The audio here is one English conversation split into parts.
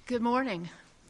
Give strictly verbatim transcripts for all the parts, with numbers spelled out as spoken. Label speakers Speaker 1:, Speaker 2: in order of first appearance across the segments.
Speaker 1: Good morning.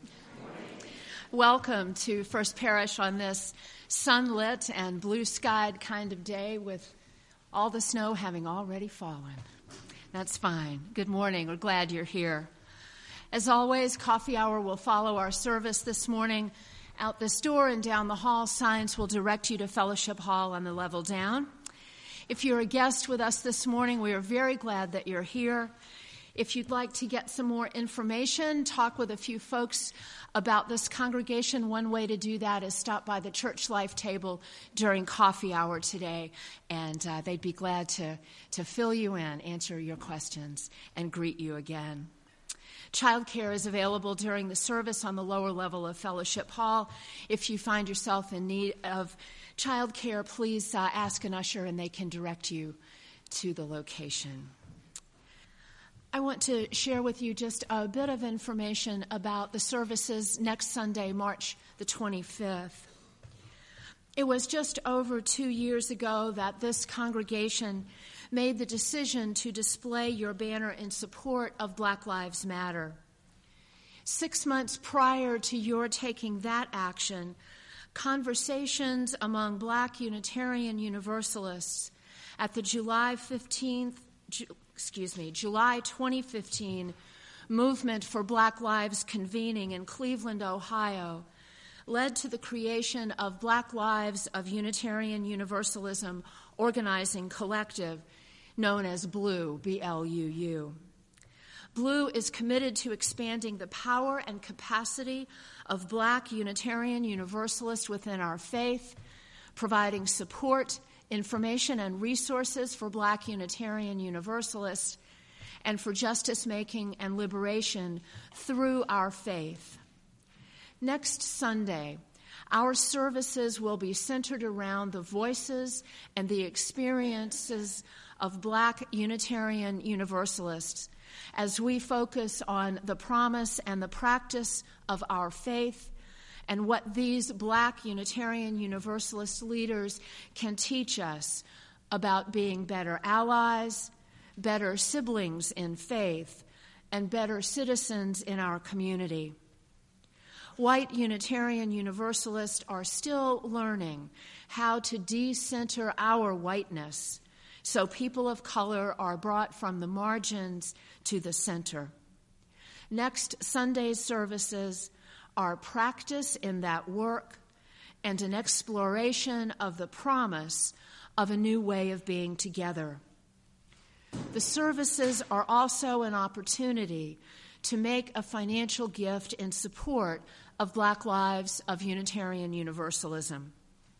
Speaker 1: Welcome to First Parish on this sunlit and blue-skied kind of day with all the snow having already fallen. That's fine. Good morning. We're glad you're here. As always, coffee hour will follow our service this morning. Out this door and down the hall, signs will direct you to Fellowship Hall on the level down. If you're a guest with us this morning, we are very glad that you're here. If you'd like to get some more information, talk with a few folks about this congregation, one way to do that is stop by the Church Life table during coffee hour today, and uh, they'd be glad to, to fill you in, answer your questions, and greet you again. Childcare is available during the service on the lower level of Fellowship Hall. If you find yourself in need of childcare, please uh, ask an usher, and they can direct you to the location. I want to share with you just a bit of information about the services next Sunday, March the twenty-fifth. It was just over two years ago that this congregation made the decision to display your banner in support of Black Lives Matter. Six months prior to your taking that action, conversations among Black Unitarian Universalists at the July fifteenth excuse me, July twenty fifteen Movement for Black Lives convening in Cleveland, Ohio, led to the creation of Black Lives of Unitarian Universalism Organizing Collective, known as BLUU, B L U U. BLUU is committed to expanding the power and capacity of Black Unitarian Universalists within our faith, providing support, information, and resources for Black Unitarian Universalists, and for justice-making and liberation through our faith. Next Sunday, our services will be centered around the voices and the experiences of Black Unitarian Universalists as we focus on the promise and the practice of our faith and what these Black Unitarian Universalist leaders can teach us about being better allies, better siblings in faith, and better citizens in our community. White Unitarian Universalists are still learning how to de-center our whiteness so people of color are brought from the margins to the center. Next Sunday's services are practice in that work and an exploration of the promise of a new way of being together. The services are also an opportunity to make a financial gift in support of Black Lives of Unitarian Universalism.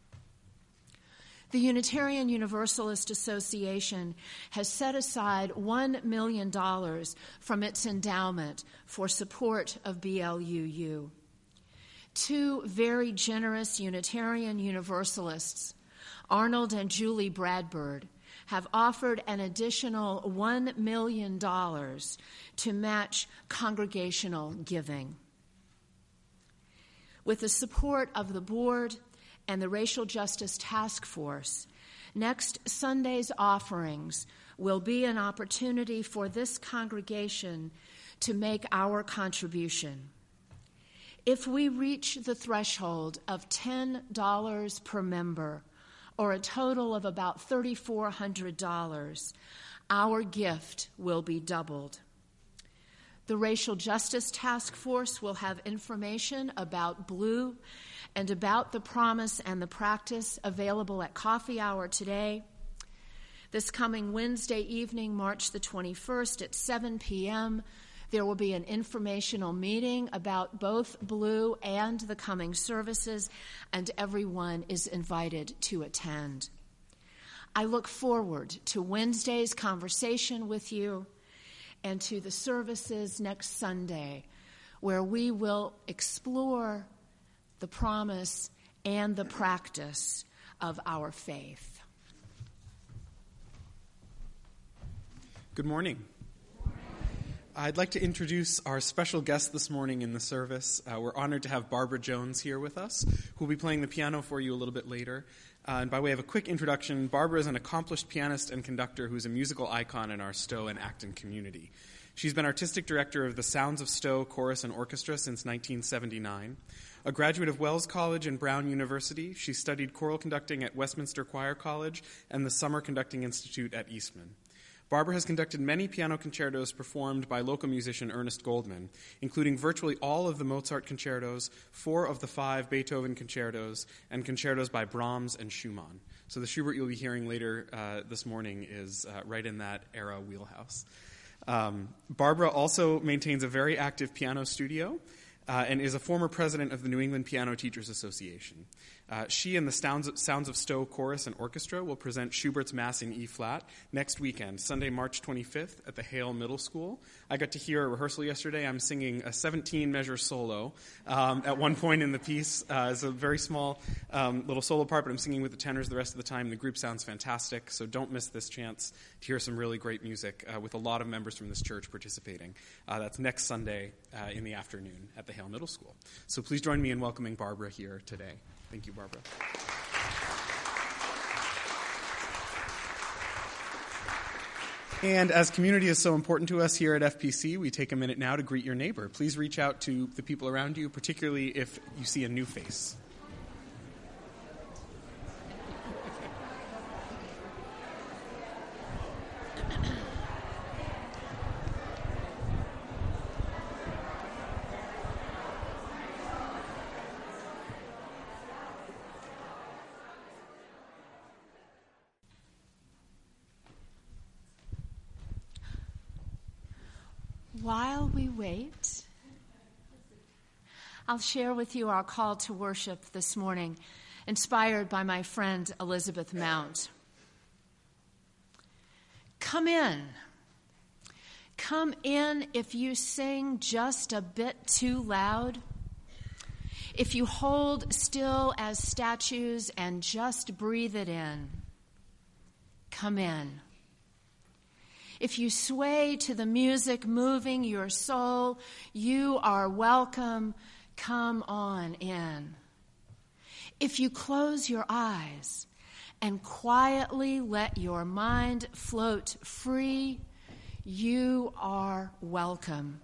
Speaker 1: The Unitarian Universalist Association has set aside one million dollars from its endowment for support of B L U U. Two very generous Unitarian Universalists, Arnold and Julie Bradford, have offered an additional one million dollars to match congregational giving. With the support of the board and the Racial Justice Task Force, next Sunday's offerings will be an opportunity for this congregation to make our contribution. If we reach the threshold of ten dollars per member, or a total of about three thousand four hundred dollars, our gift will be doubled. The Racial Justice Task Force will have information about BLUU and about the promise and the practice available at coffee hour today. This coming Wednesday evening, March the twenty-first at seven p.m., there will be an informational meeting about both BLUU and the coming services, and everyone is invited to attend. I look forward to Wednesday's conversation with you and to the services next Sunday, where we will explore the promise and the practice of our faith.
Speaker 2: Good morning. I'd like to introduce our special guest this morning in the service. Uh, we're honored to have Barbara Jones here with us, who will be playing the piano for you a little bit later. Uh, and by way of a quick introduction, Barbara is an accomplished pianist and conductor who's a musical icon in our Stowe and Acton community. She's been artistic director of the Sounds of Stowe Chorus and Orchestra since nineteen seventy-nine. A graduate of Wells College and Brown University, she studied choral conducting at Westminster Choir College and the Summer Conducting Institute at Eastman. Barbara has conducted many piano concertos performed by local musician Ernest Goldman, including virtually all of the Mozart concertos, four of the five Beethoven concertos, and concertos by Brahms and Schumann. So the Schubert you'll be hearing later uh, this morning is uh, right in that era wheelhouse. Um, Barbara also maintains a very active piano studio uh, and is a former president of the New England Piano Teachers Association. Uh, she and the Sounds of, Sounds of Stowe Chorus and Orchestra will present Schubert's Mass in E-flat next weekend, Sunday, March twenty-fifth, at the Hale Middle School. I got to hear a rehearsal yesterday. I'm singing a seventeen-measure solo um, at one point in the piece. Uh, it's a very small um, little solo part, but I'm singing with the tenors the rest of the time. The group sounds fantastic, so don't miss this chance to hear some really great music uh, with a lot of members from this church participating. Uh, that's next Sunday uh, in the afternoon at the Hale Middle School. So please join me in welcoming Barbara here today. Thank you, Barbara. And as community is so important to us here at F P C, we take a minute now to greet your neighbor. Please reach out to the people around you, particularly if you see a new face.
Speaker 1: While we wait, I'll share with you our call to worship this morning, inspired by my friend Elizabeth Mount. Come in. Come in if you sing just a bit too loud, if you hold still as statues and just breathe it in. Come in. If you sway to the music moving your soul, you are welcome. Come on in. If you close your eyes and quietly let your mind float free, you are welcome.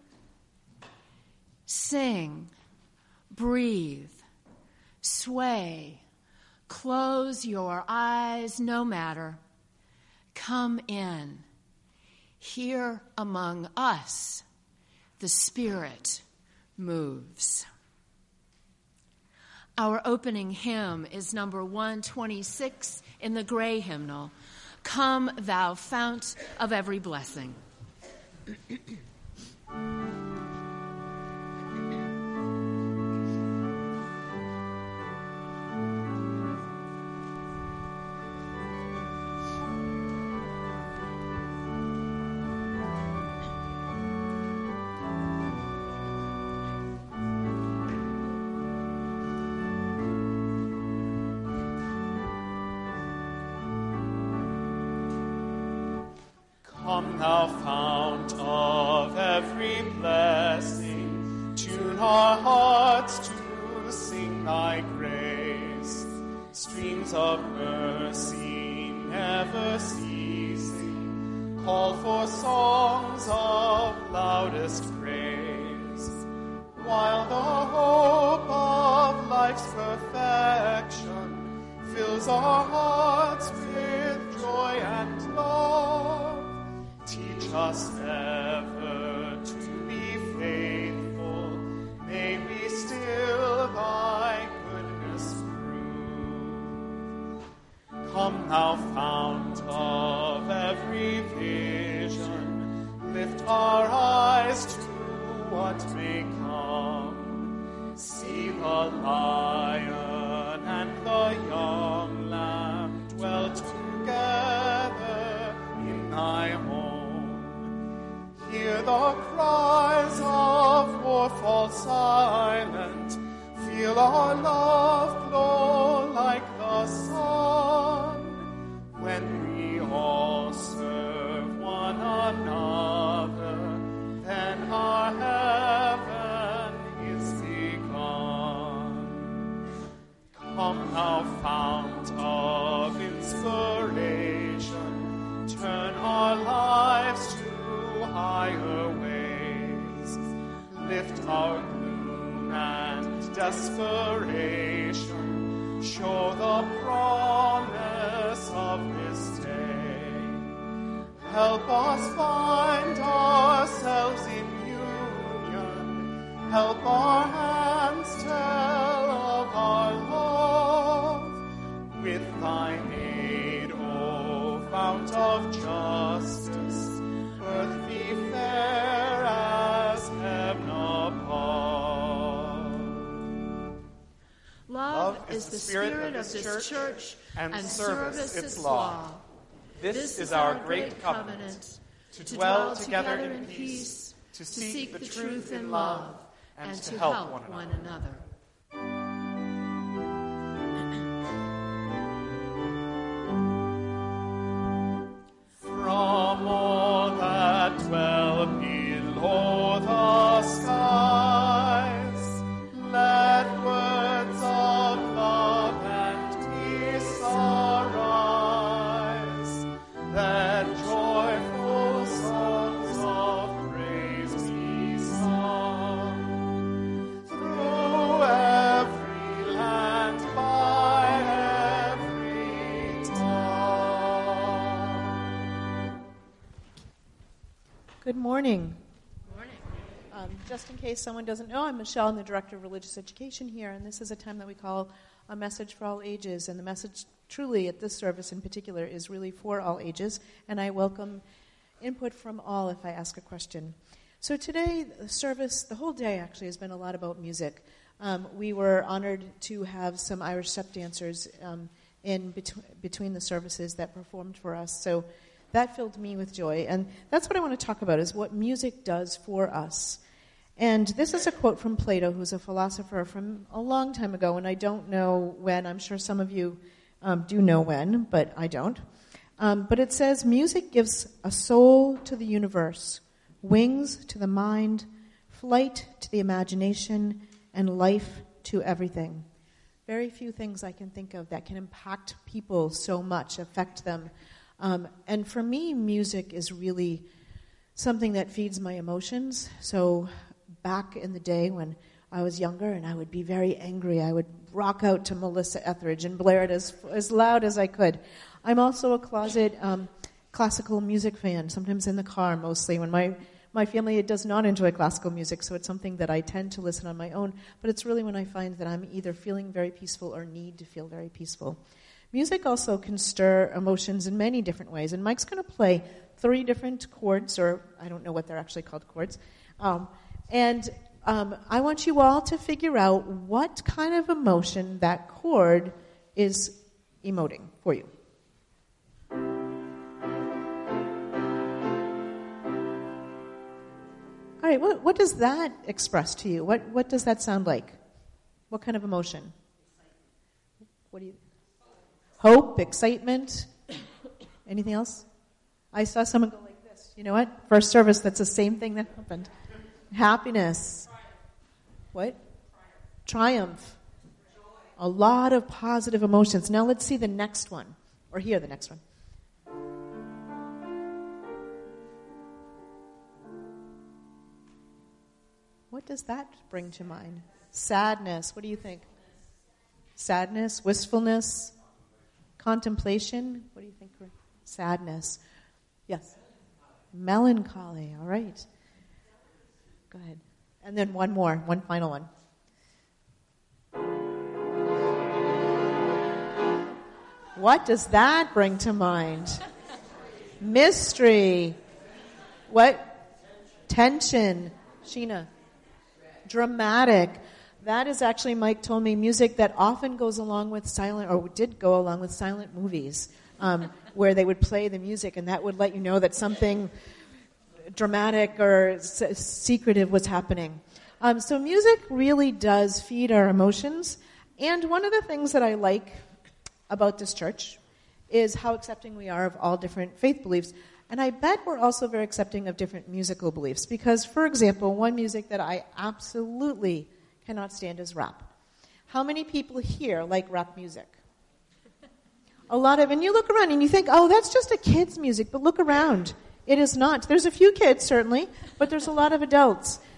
Speaker 1: Sing, breathe, sway, close your eyes, no matter. Come in. Here among us, the Spirit moves. Our opening hymn is number one twenty-six in the Gray Hymnal, Come Thou Fount of Every Blessing.
Speaker 3: Come, thou fount of every blessing, tune our hearts to sing thy grace. Streams of mercy never ceasing, call for songs of loudest praise. While the hope of life's perfection fills our hearts with joy and love, teach us ever to be faithful. May we still thy goodness prove. Come, thou fount of every vision, lift our eyes to what may come. See the lion and the young lamb dwell together in thy home. Hear the cries of war fall silent. Feel our love glow like the sun. When we all serve one another, then our heaven is begun. desperation, show the promise of this day. Help us find ourselves in union. Help our hands tell of our love. With thine aid, O fount of justice, earth be fair as heaven above.
Speaker 1: Love, Love is the spirit, spirit of this church, church and, and service its law.
Speaker 3: This, this is our great covenant, to dwell together in peace, to seek the truth in love, and to help one another. One another. From all that dwell below the skies, let words of love and peace arise. Let joyful songs of praise be sung through every land, by every tongue.
Speaker 4: Good morning. Um, just in case someone doesn't know, I'm Michelle. I'm the Director of Religious Education here, and this is a time that we call a message for all ages. And the message truly at this service in particular is really for all ages, and I welcome input from all if I ask a question. So today, the service, the whole day actually, has been a lot about music. Um, we were honored to have some Irish step dancers um, in bet- between the services that performed for us. So that filled me with joy, and that's what I want to talk about, is what music does for us. And this is a quote from Plato, who's a philosopher from a long time ago, and I don't know when. I'm sure some of you um, do know when, but I don't. Um, but it says, music gives a soul to the universe, wings to the mind, flight to the imagination, and life to everything. Very few things I can think of that can impact people so much, affect them. Um, and for me, music is really something that feeds my emotions. So back in the day when I was younger and I would be very angry, I would rock out to Melissa Etheridge and blare it as as loud as I could. I'm also a closet um, classical music fan, sometimes in the car mostly. When my, my family does not enjoy classical music, so it's something that I tend to listen on my own. But it's really when I find that I'm either feeling very peaceful or need to feel very peaceful. Music also can stir emotions in many different ways, and Mike's going to play three different chords, or I don't know what they're actually called chords, um, and um, I want you all to figure out what kind of emotion that chord is emoting for you. All right, what, what does that express to you? What what does that sound like? What kind of emotion? What do you... Hope, excitement, anything else? I saw someone go like this. You know what? First service, that's the same thing that happened. Happiness. What? Triumph. A lot of positive emotions. Now let's see the next one, or hear the next one. What does that bring to mind? Sadness. What do you think? Sadness, wistfulness, contemplation. What do you think? Sadness. Yes. Melancholy. All right. Go ahead. And then one more, one final one. What does that bring to mind? Mystery. What? Tension. Sheena. Dramatic. That is actually, Mike told me, music that often goes along with silent, or did go along with silent movies, um, where they would play the music, and that would let you know that something dramatic or s- secretive was happening. Um, so music really does feed our emotions, and one of the things that I like about this church is how accepting we are of all different faith beliefs. And I bet we're also very accepting of different musical beliefs, because, for example, one music that I absolutely cannot stand is rap. How many people here like rap music? A lot of, and you look around and you think, oh, that's just a kid's music, but look around. It is not. There's a few kids, certainly, but there's a lot of adults.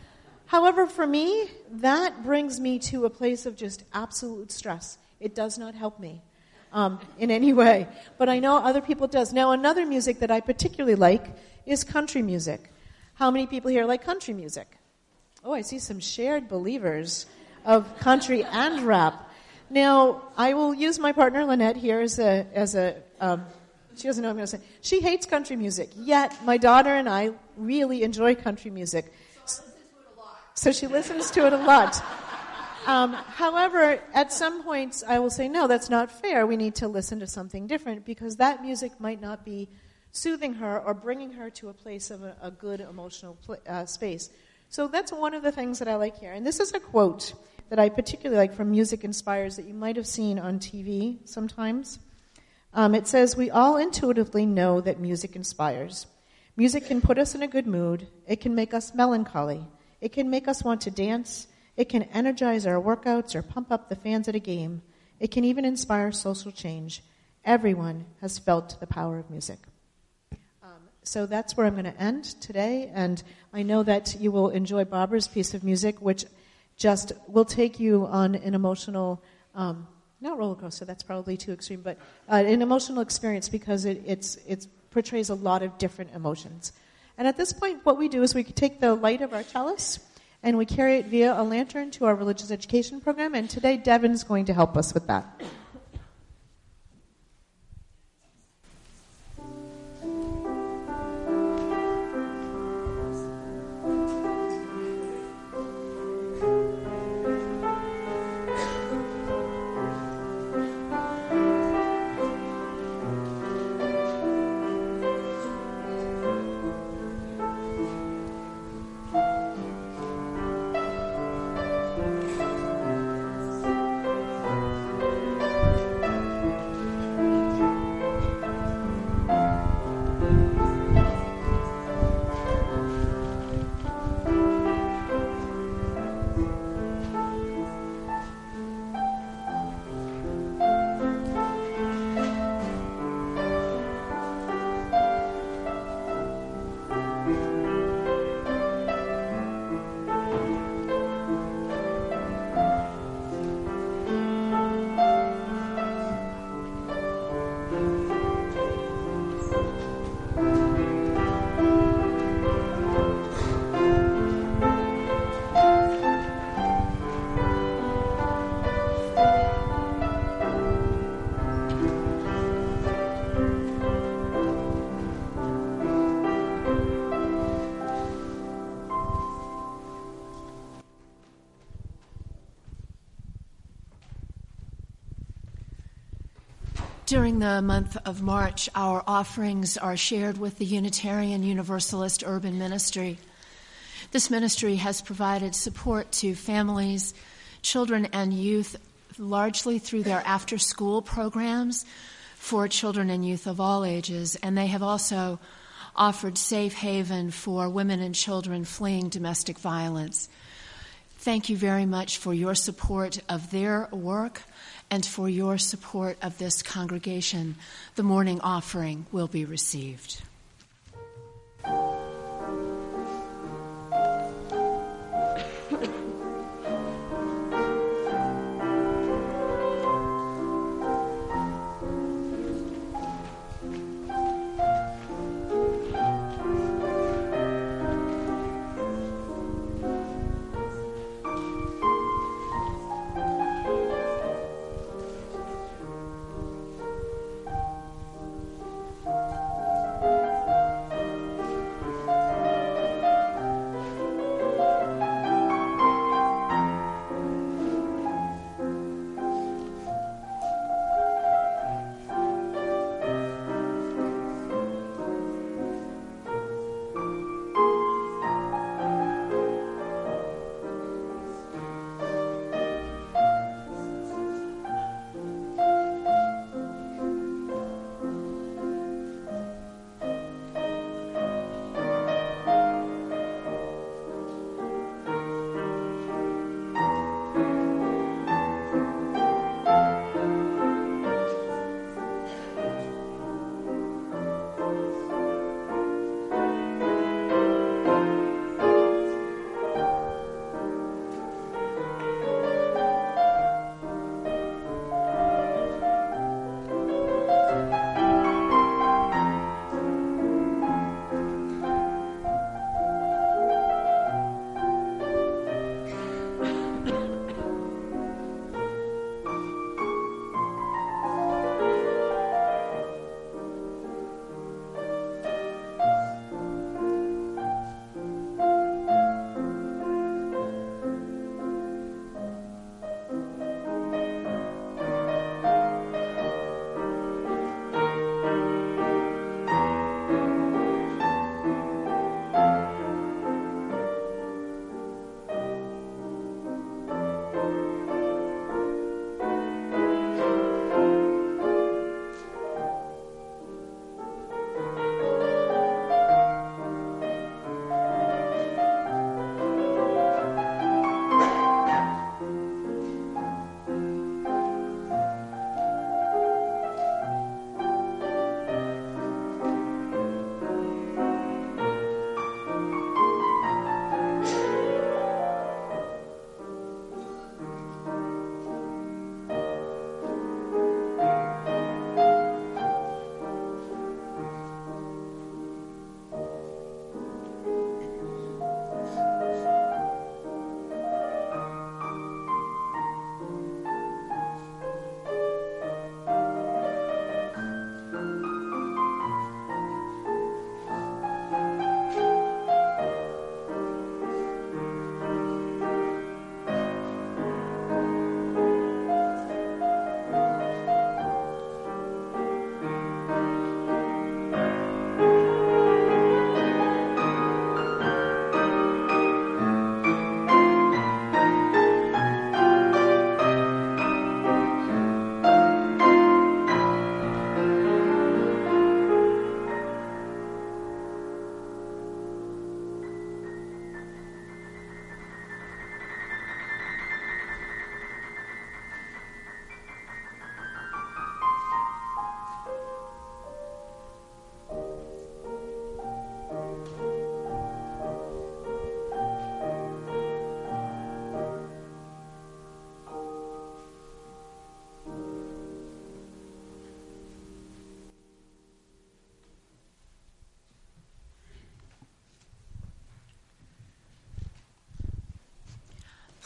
Speaker 4: However, for me, that brings me to a place of just absolute stress. It does not help me um, in any way. But I know other people it does. Now, another music that I particularly like is country music. How many people here like country music? Oh, I see some shared believers of country and rap. Now, I will use my partner Lynette here as a, as a um, she doesn't know what I'm going to say. She hates country music, yet my daughter and I really enjoy country music. So she listens to it a lot. Um, however, at some points I will say, no, that's not fair. We need to listen to something different because that music might not be soothing her or bringing her to a place of a, a good emotional pl- uh, space. So that's one of the things that I like here. And this is a quote that I particularly like from Music Inspires that you might have seen on T V sometimes. Um, it says, we all intuitively know that music inspires. Music can put us in a good mood. It can make us melancholy. It can make us want to dance. It can energize our workouts or pump up the fans at a game. It can even inspire social change. Everyone has felt the power of music. Um, so that's where I'm going to end today, and I know that you will enjoy Barbara's piece of music, which just will take you on an emotional, um, not roller coaster, that's probably too extreme, but uh, an emotional experience because it it's, it portrays a lot of different emotions. And at this point, what we do is we take the light of our chalice and we carry it via a lantern to our religious education program. And today, Devin's going to help us with that.
Speaker 1: During the month of March, our offerings are shared with the Unitarian Universalist Urban Ministry. This ministry has provided support to families, children, and youth largely through their after-school programs for children and youth of all ages, and they have also offered safe haven for women and children fleeing domestic violence. Thank you very much for your support of their work and for your support of this congregation. The morning offering will be received.
Speaker 5: Thank you.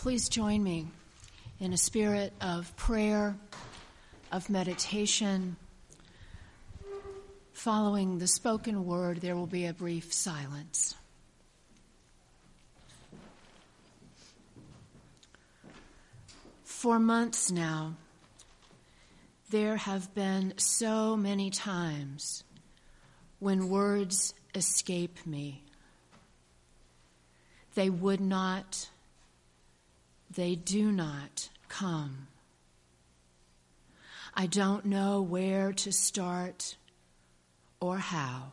Speaker 1: please join me in a spirit of prayer, of meditation. Following the spoken word, there will be a brief silence. For months now, there have been so many times when words escape me. They would not, they do not come. I don't know where to start or how.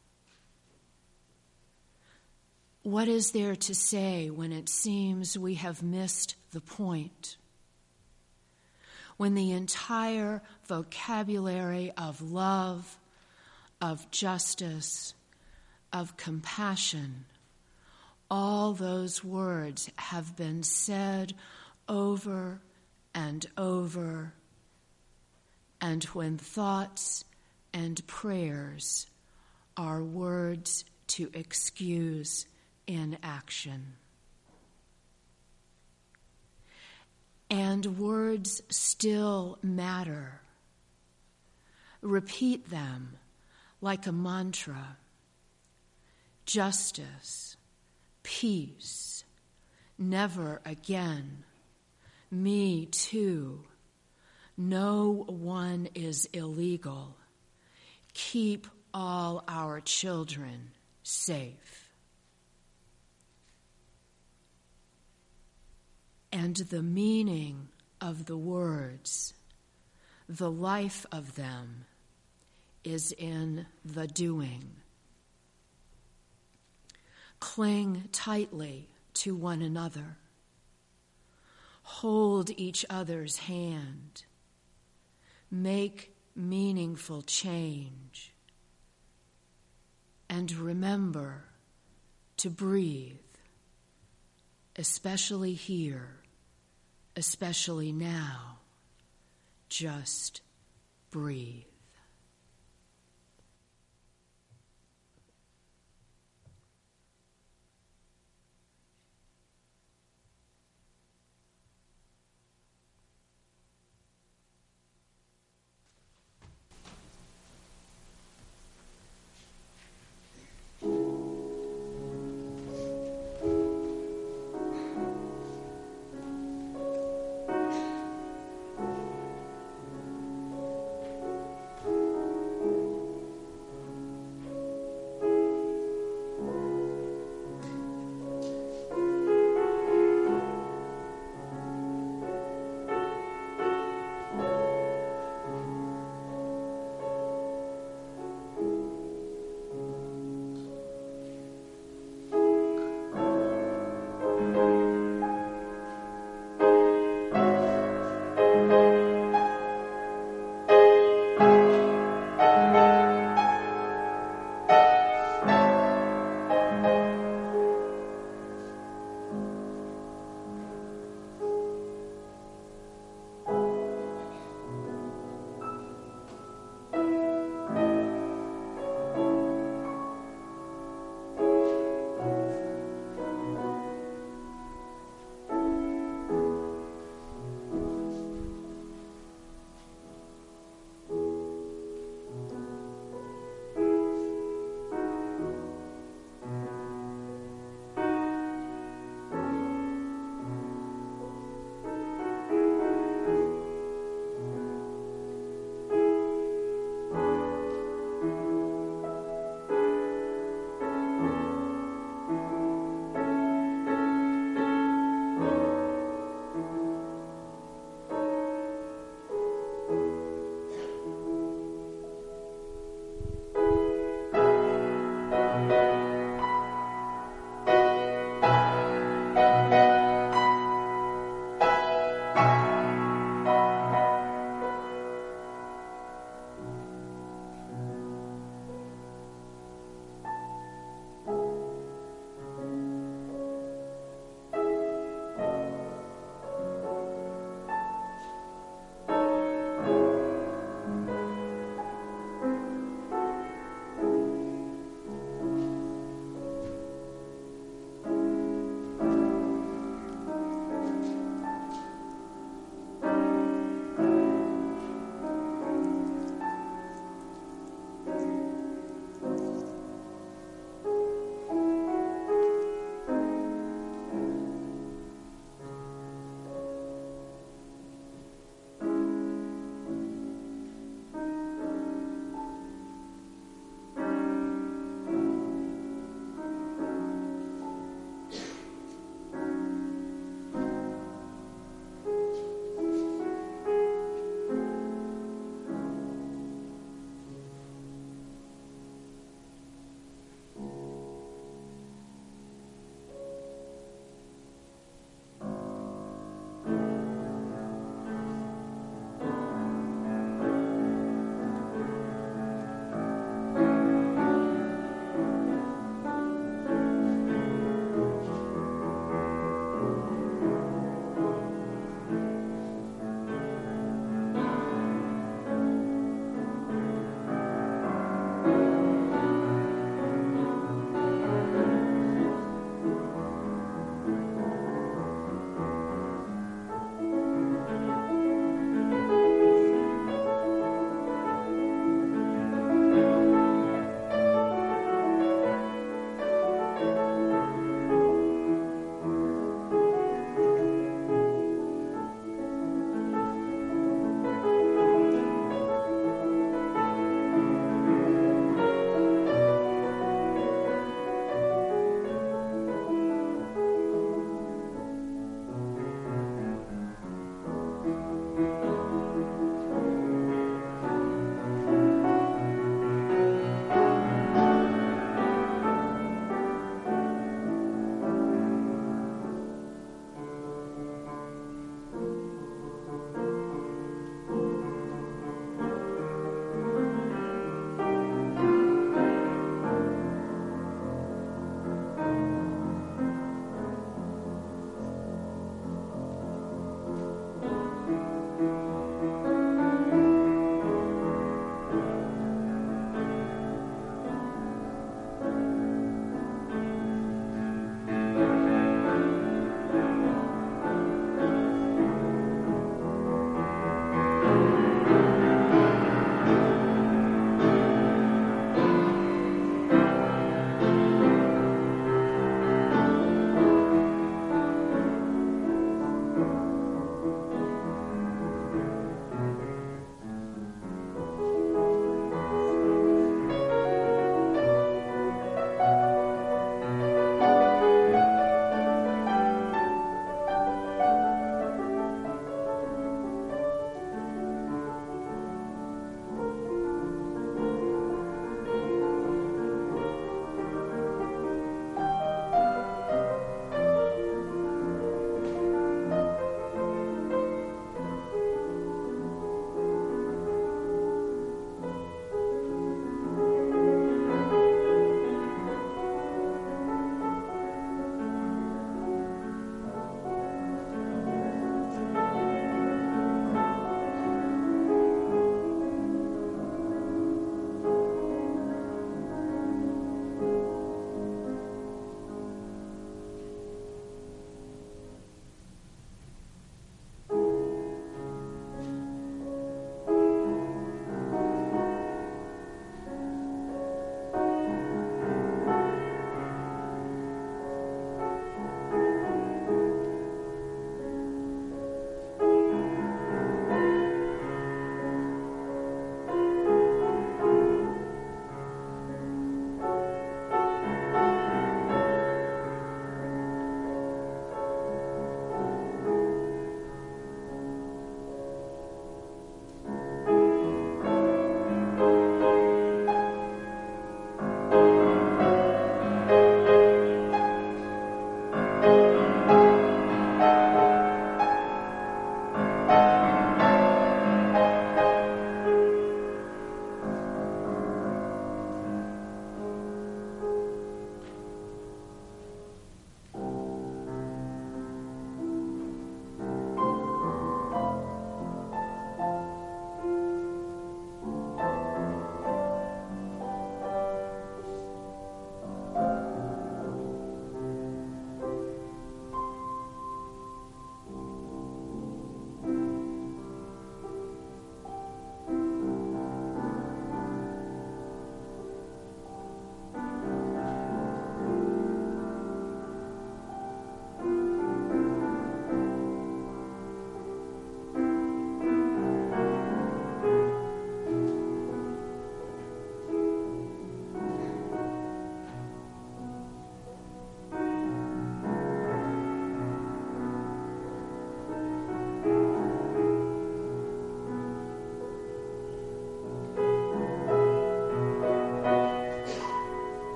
Speaker 1: What is there to say when it seems we have missed the point? When the entire vocabulary of love, of justice, of compassion, all those words have been said over and over, and when thoughts and prayers are words to excuse inaction. And words still matter. Repeat them like a mantra. Justice, peace, never again, me too, no one is illegal, keep all our children safe. And the meaning of the words, the life of them, is in the doing. Cling tightly to one another. Hold each other's hand. Make meaningful change. And remember to breathe, especially here, especially now. Just breathe.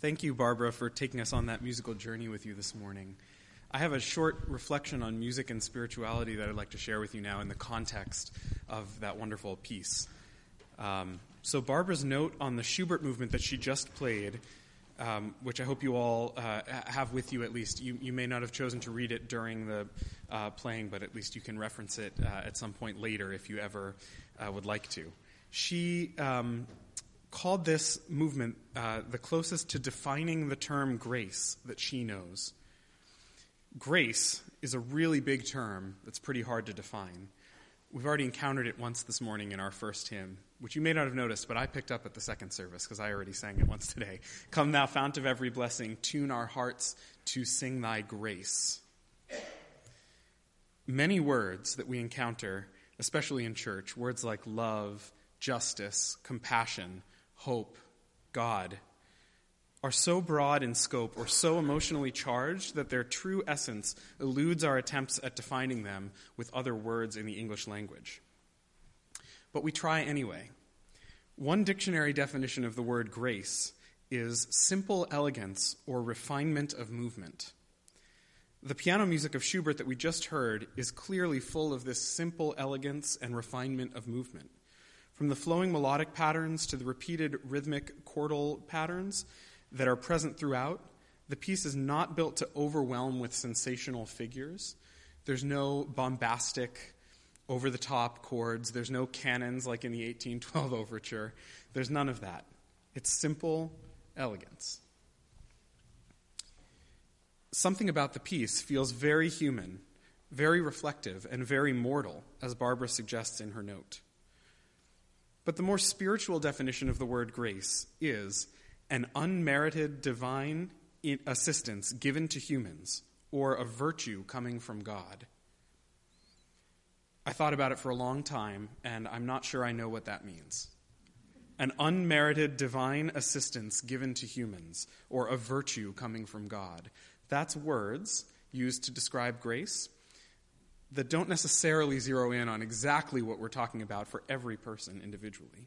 Speaker 2: Thank you, Barbara, for taking us on that musical journey with you this morning. I have a short reflection on music and spirituality that I'd like to share with you now in the context of that wonderful piece. Um, so Barbara's note on the Schubert movement that she just played, um, which I hope you all uh, have with you at least. You, you may not have chosen to read it during the uh, playing, but at least you can reference it uh, at some point later if you ever uh, would like to. She um, called this movement uh, the closest to defining the term grace that she knows. Grace is a really big term that's pretty hard to define. We've already encountered it once this morning in our first hymn, which you may not have noticed, but I picked up at the second service because I already sang it once today. Come thou fount of every blessing, tune our hearts to sing thy grace. Many words that we encounter, especially in church, words like love, justice, compassion, hope, God, are so broad in scope or so emotionally charged that their true essence eludes our attempts at defining them with other words in the English language. But we try anyway. One dictionary definition of the word grace is simple elegance or refinement of movement. The piano music of Schubert that we just heard is clearly full of this simple elegance and refinement of movement. From the flowing melodic patterns to the repeated rhythmic chordal patterns that are present throughout, the piece is not built to overwhelm with sensational figures. There's no bombastic, over-the-top chords. There's no cannons like in the eighteen twelve overture. There's none of that. It's simple elegance. Something about the piece feels very human, very reflective, and very mortal, as Barbara suggests in her note. But the more spiritual definition of the word grace is an unmerited divine assistance given to humans, or a virtue coming from God. I thought about it for a long time, and I'm not sure I know what that means. An unmerited divine assistance given to humans, or a virtue coming from God. That's words used to describe grace that don't necessarily zero in on exactly what we're talking about for every person individually.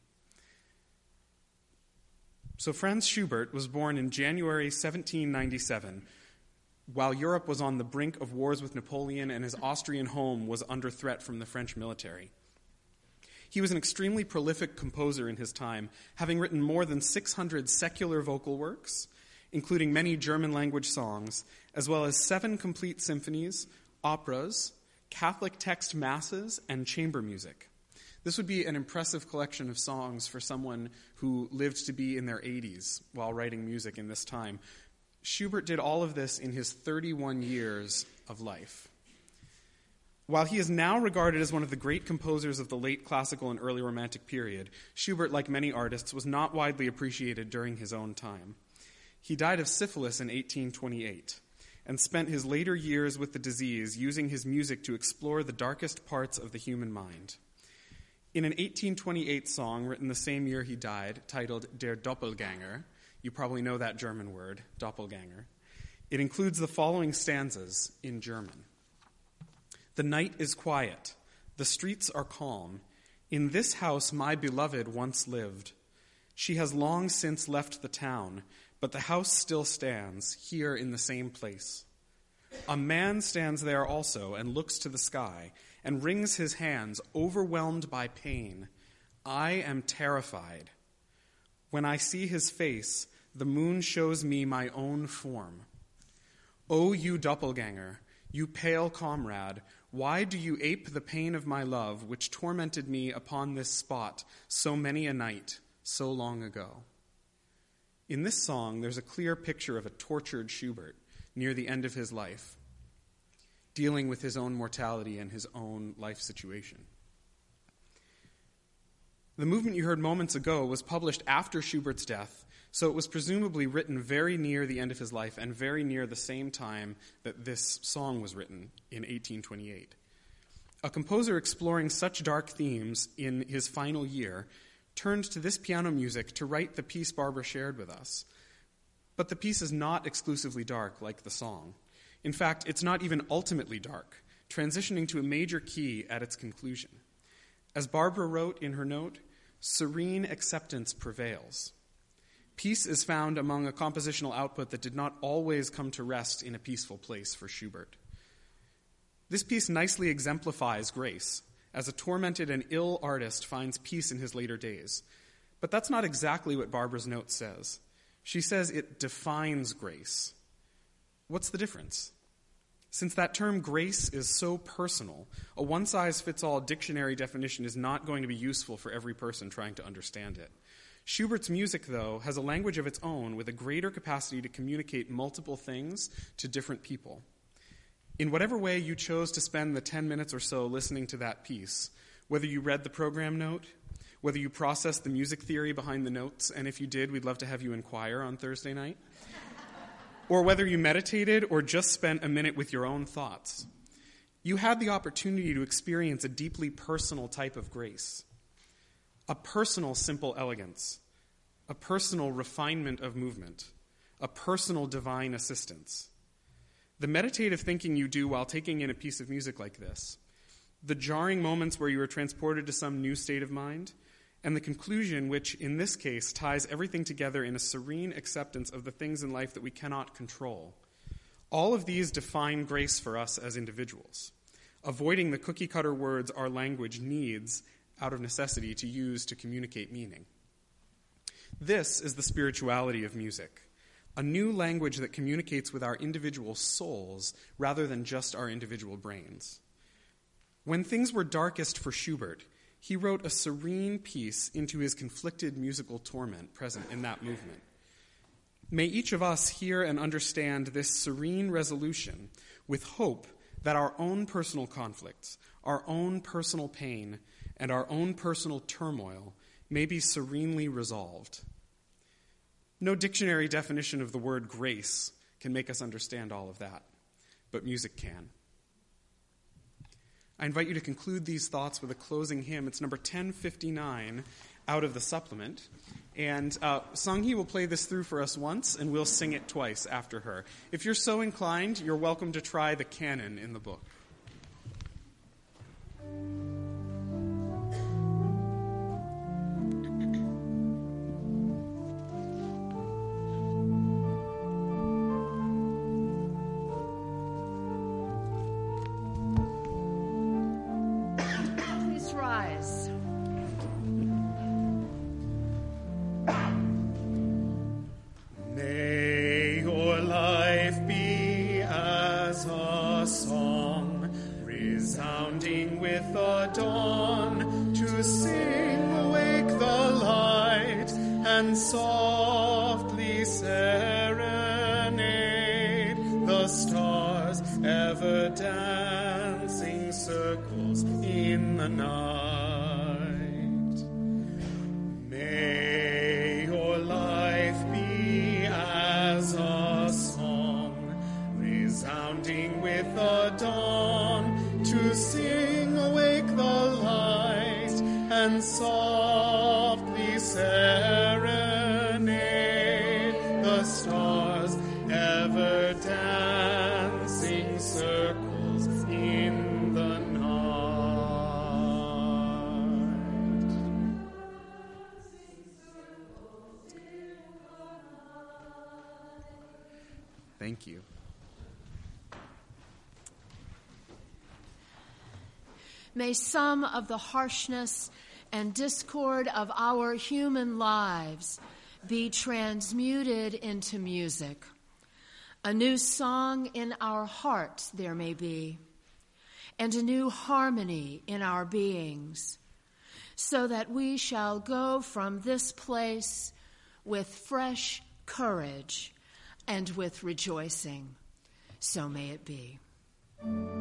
Speaker 2: So Franz Schubert was born in January seventeen ninety-seven, while Europe was on the brink of wars with Napoleon and his Austrian home was under threat from the French military. He was an extremely prolific composer in his time, having written more than six hundred secular vocal works, including many German-language songs, as well as seven complete symphonies, operas, Catholic text masses, and chamber music. This would be an impressive collection of songs for someone who lived to be in their eighties while writing music in this time. Schubert did all of this in his thirty-one years of life. While he is now regarded as one of the great composers of the late classical and early Romantic period, Schubert, like many artists, was not widely appreciated during his own time. He died of syphilis in eighteen twenty-eight and spent his later years with the disease using his music to explore the darkest parts of the human mind. In an eighteen twenty-eight song written the same year he died, titled Der Doppelgänger, you probably know that German word, Doppelgänger, it includes the following stanzas in German. The night is quiet, the streets are calm. In this house my beloved once lived. She has long since left the town, but the house still stands, here in the same place. A man stands there also and looks to the sky and wrings his hands, overwhelmed by pain. I am terrified. When I see his face, the moon shows me my own form. O you doppelganger, you pale comrade, why do you ape the pain of my love, which tormented me upon this spot so many a night, so long ago? In this song, there's a clear picture of a tortured Schubert near the end of his life, dealing with his own mortality and his own life situation. The movement you heard moments ago was published after Schubert's death, so it was presumably written very near the end of his life and very near the same time that this song was written in eighteen twenty-eight. A composer exploring such dark themes in his final year turned to this piano music to write the piece Barbara shared with us. But the piece is not exclusively dark like the song. In fact, it's not even ultimately dark, transitioning to a major key at its conclusion. As Barbara wrote in her note, serene acceptance prevails. Peace is found among a compositional output that did not always come to rest in a peaceful place for Schubert. This piece nicely exemplifies grace, as a tormented and ill artist finds peace in his later days. But that's not exactly what Barbara's note says. She says it defines grace. What's the difference? Since that term grace is so personal, a one-size-fits-all dictionary definition is not going to be useful for every person trying to understand it. Schubert's music, though, has a language of its own with a greater capacity to communicate multiple things to different people. In whatever way you chose to spend the ten minutes or so listening to that piece, whether you read the program note, whether you processed the music theory behind the notes, and if you did, we'd love to have you inquire on Thursday night, or whether you meditated or just spent a minute with your own thoughts, you had the opportunity to experience a deeply personal type of grace, a personal simple elegance, a personal refinement of movement, a personal divine assistance. The meditative thinking you do while taking in a piece of music like this, the jarring moments where you are transported to some new state of mind, and the conclusion, which in this case ties everything together in a serene acceptance of the things in life that we cannot control. All of these define grace for us as individuals, avoiding the cookie-cutter words our language needs out of necessity to use to communicate meaning. This is the spirituality of music, a new language that communicates with our individual souls rather than just our individual brains. When things were darkest for Schubert, he wrote a serene piece into his conflicted musical torment present in that movement. May each of us hear and understand this serene resolution with hope that our own personal conflicts, our own personal pain, and our own personal turmoil may be serenely resolved. No dictionary definition of the word grace can make us understand all of that, but music can. I invite you to conclude these thoughts with a closing hymn. It's number ten fifty-nine out of the supplement. And uh, Sanghi will play this through for us once, and we'll sing it twice after her. If you're so inclined, you're welcome to try the canon in the book. Thank you.
Speaker 1: May some of the harshness and discord of our human lives be transmuted into music. A new song in our hearts there may be, and a new harmony in our beings, so that we shall go from this place with fresh courage and with rejoicing. So may it be.